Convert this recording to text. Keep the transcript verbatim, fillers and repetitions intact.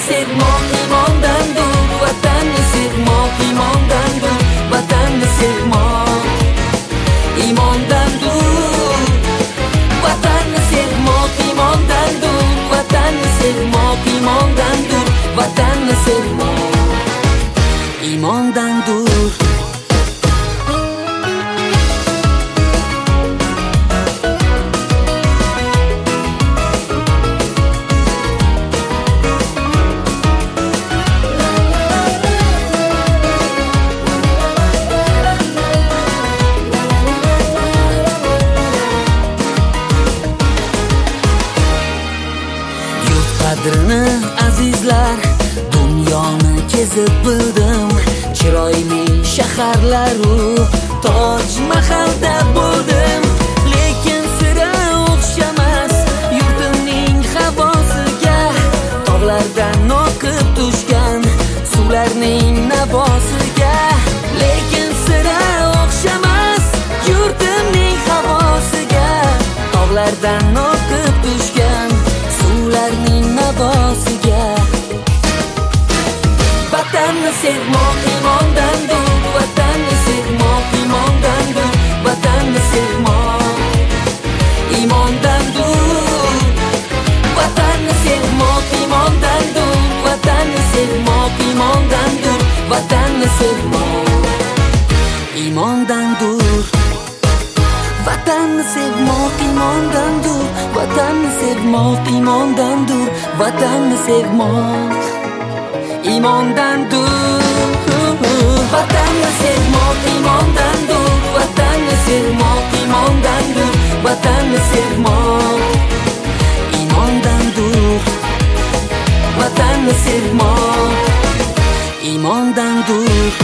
sevmoq iymondandir, vatanni sevmoq iymondandir, vatanni sevmoq iymondandir, vatanni sevmoq iymondandir, vatanni sevmoq iymondandir, vatanni sevmoq iymondandir. Qadrini azizlar, dunyoni kezib bildim. Chiroyli shaharlaru Toj Mahalda bo'ldim. Lekin sira o'xshamas yurtimning havosiga, tog'lardan oqib tushgan suvlarning nabosiga. Lekin sira o'xshamas yurtimning havosiga, tog'lardan oqib tushgan suvlarning nabosiga. Vatanni sevmoq iymondandir, vatanni sevmoq iymondandir, vatanni sevmoq iymondandir, vatanni sevmoq iymondandir, vatanni sevmoq iymondandir, vatanni sevmoq iymondandir, vatanni sevmoq iymondandir, vatanni sevmoq iymondandir, vatanni sevmoq iymondandir, vatanni sevmoq iymondandir, vatanni sevmoq iymondandir, vatanni sevmoq iymondandir, vatanni sevmoq iymondandir.